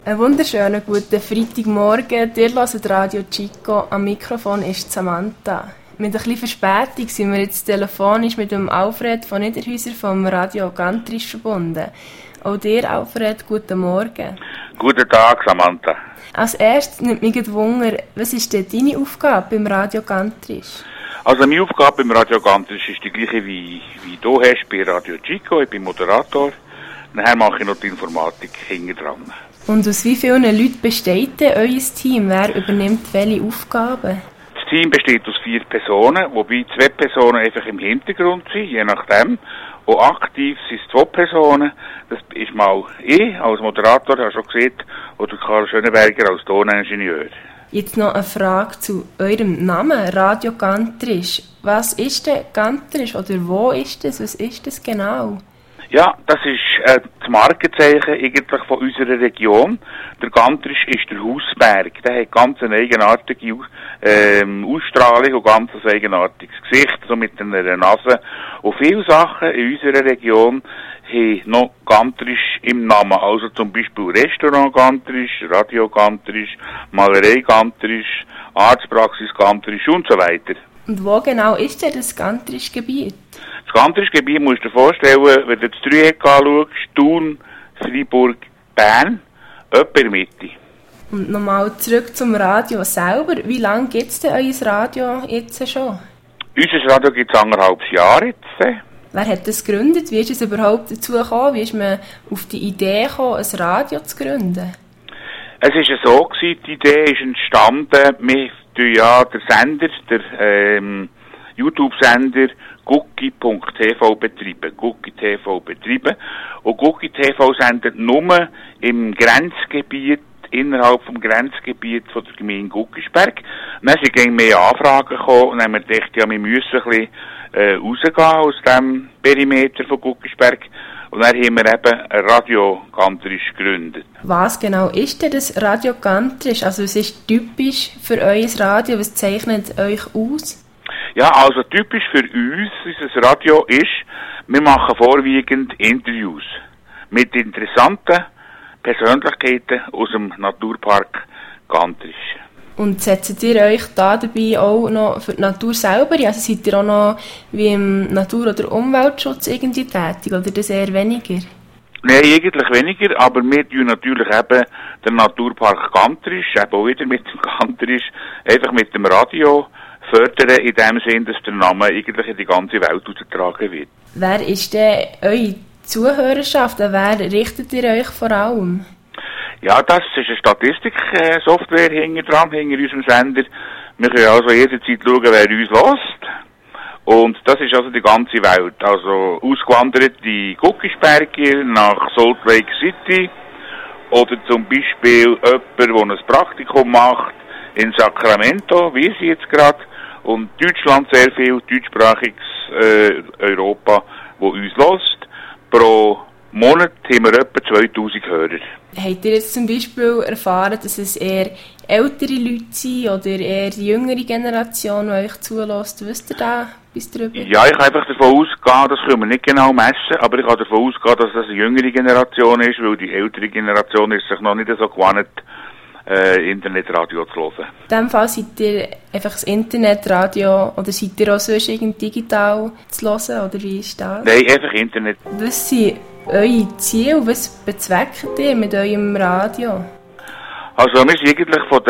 Einen wunderschönen guten Freitagmorgen. Ihr hört Radio Chico. Am Mikrofon ist Samantha. Mit ein bisschen Verspätung sind wir jetzt telefonisch mit dem Alfred von Niederhäuser vom Radio Gantrisch verbunden. Auch dir, Alfred, guten Morgen. Guten Tag, Samantha. Als erstes nimmt mich Wunder, was ist denn deine Aufgabe beim Radio Gantrisch? Also meine Aufgabe beim Radio Gantrisch ist die gleiche wie du hast bei Radio Chico. Ich bin Moderator. Nachher mache ich noch die Informatik hinten dran. Und aus wie vielen Leuten besteht denn euer Team? Wer übernimmt welche Aufgaben? Das Team besteht aus 4 Personen, wobei 2 Personen einfach im Hintergrund sind, je nachdem. Und aktiv sind es 2 Personen. Das ist mal ich als Moderator, habe schon gesehen, oder Karl Schönenberger als Toningenieur. Jetzt noch eine Frage zu eurem Namen, Radio Gantrisch. Was ist denn Gantrisch oder wo ist das? Was ist das genau? Ja, das ist das Markenzeichen eigentlich von unserer Region. Der Gantrisch ist der Hausberg. Der hat ganz eine eigenartige Ausstrahlung und ganz ein eigenartiges Gesicht, so mit einer Nase. Und viele Sachen in unserer Region haben noch Gantrisch im Namen. Also zum Beispiel Restaurant Gantrisch, Radio Gantrisch, Malerei Gantrisch, Arztpraxis Gantrisch und so weiter. Und wo genau ist denn das Gantrisch-Gebiet? Das Gantrisch-Gebiet musst du dir vorstellen, wenn du das Dreieck anschaust, Thun, Freiburg, Bern, etwa in der Mitte. Und nochmal zurück zum Radio selber. Wie lange gibt es denn euer Radio jetzt schon? Unser Radio gibt es 1,5 Jahre jetzt. Wer hat das gegründet? Wie ist es überhaupt dazu gekommen? Wie ist man auf die Idee gekommen, ein Radio zu gründen? Es war so, die Idee ist entstanden, wir tun ja den Sender, der YouTube-Sender Gucki.tv betreiben. Gucki TV betreiben. Und Gucki TV sendet nur im Grenzgebiet, innerhalb vom Grenzgebiet von der Gemeinde Guckisberg. Dann sind mehr Anfragen gekommen und dann haben wir gedacht, ja, wir müssen ein bisschen rausgehen aus dem Perimeter von Guckisberg. Und dann haben wir eben ein Radio Gantrisch gegründet. Was genau ist denn das Radio Gantrisch? Also was ist typisch für euer Radio? Was zeichnet euch aus? Ja, also typisch für uns, unser Radio ist, wir machen vorwiegend Interviews mit interessanten Persönlichkeiten aus dem Naturpark Gantrisch. Und setzt ihr euch da dabei auch noch für die Natur selber? Also seid ihr auch noch wie im Natur- oder Umweltschutz irgendwie tätig oder das eher weniger? Nein, eigentlich weniger, aber wir tun natürlich eben den Naturpark Gantrisch, eben auch wieder mit dem Gantrisch, einfach mit dem Radio fördern, in dem Sinn, dass der Name eigentlich in die ganze Welt ausgetragen wird. Wer ist denn eure Zuhörerschaft? An wer richtet ihr euch vor allem? Ja, das ist eine Statistiksoftware hinter unserem Sender. Wir können also jederzeit schauen, wer uns hört. Und das ist also die ganze Welt. Also ausgewanderte Guckisberger nach Salt Lake City oder zum Beispiel jemand, der ein Praktikum macht in Sacramento, wie sie jetzt gerade. Und Deutschland sehr viel, deutschsprachiges Europa, wo uns hört. Pro Monat haben wir etwa 2000 Hörer. Habt ihr jetzt zum Beispiel erfahren, dass es eher ältere Leute sind oder eher die jüngere Generation, die euch zulässt? Wisst ihr da etwas darüber? Ja, ich kann einfach davon ausgehen, das können wir nicht genau messen, aber ich kann davon ausgehen, dass das eine jüngere Generation ist, weil die ältere Generation ist sich noch nicht so gewohnt, Internetradio zu hören. In diesem Fall seid ihr einfach das Internetradio oder seid ihr auch sonst digital zu hören oder wie ist das? Nein, einfach Internet. Was sind eure Ziele? Was bezweckt ihr mit eurem Radio? Also wir sind eigentlich von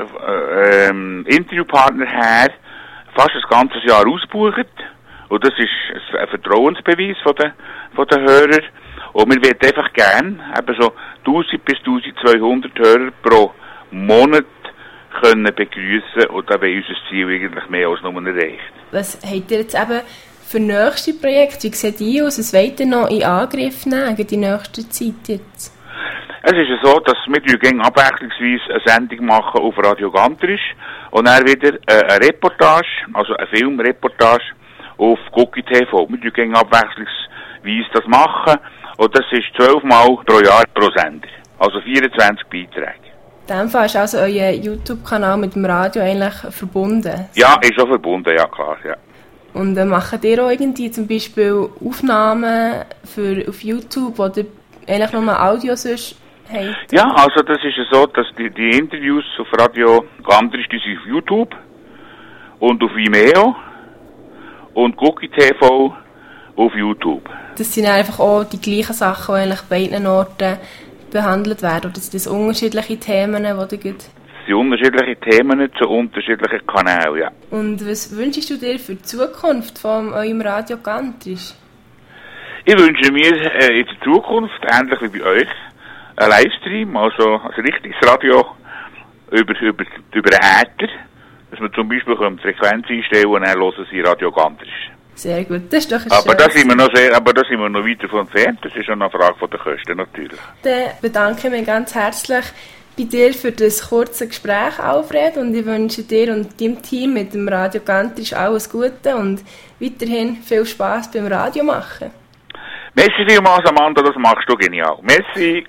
den Interviewpartnern her fast ein ganzes Jahr ausgebucht. Und das ist ein Vertrauensbeweis von den Hörern. Und wir würden einfach gerne eben so 1000 bis 1200 Hörer pro Monat können begrüßen und da wäre unser Ziel eigentlich mehr als nur erreicht. Was habt ihr jetzt eben für nächste Projekte? Wie sieht die aus? Was wollt ihr noch in Angriff nehmen in die nächste Zeit jetzt? Es ist so, dass wir abwechslungsweise eine Sendung machen auf Radio Gantrisch und dann wieder eine Reportage, also eine Filmreportage auf Gucki TV. Wir gehen abwechslungsweise das machen und das ist 12 Mal pro Jahr pro Sender, also 24 Beiträge. In dem Fall ist also euer YouTube-Kanal mit dem Radio eigentlich verbunden? Ja, ist auch verbunden, ja klar, ja. Und macht ihr auch irgendwie zum Beispiel Aufnahmen auf YouTube, wo ihr eigentlich nur Audio sonst haben? Ja, also das ist ja so, dass die Interviews auf Radio Gantrisch, die sind auf YouTube und auf Vimeo und Gucki TV auf YouTube. Das sind einfach auch die gleichen Sachen, die eigentlich bei beiden Orten behandelt werden? Oder sind das unterschiedliche Themen, die du gut... Das sind unterschiedliche Themen zu unterschiedlichen Kanälen, ja. Und was wünschst du dir für die Zukunft von eurem Radio Gantrisch? Ich wünsche mir in der Zukunft, ähnlich wie bei euch, ein Livestream, also ein richtiges Radio über den Äther, dass man zum Beispiel eine Frequenz einstellen und dann hören sie Radio Gantrisch. Sehr gut, das ist doch ein aber da sind wir noch weit davon entfernt, das ist schon eine Frage von der Kosten natürlich. Dann bedanke ich mich ganz herzlich bei dir für das kurze Gespräch, Alfred, und ich wünsche dir und deinem Team mit dem Radio Gantrisch alles Gute und weiterhin viel Spass beim Radio machen. Merci vielmals, Amanda, das machst du genial. Merci.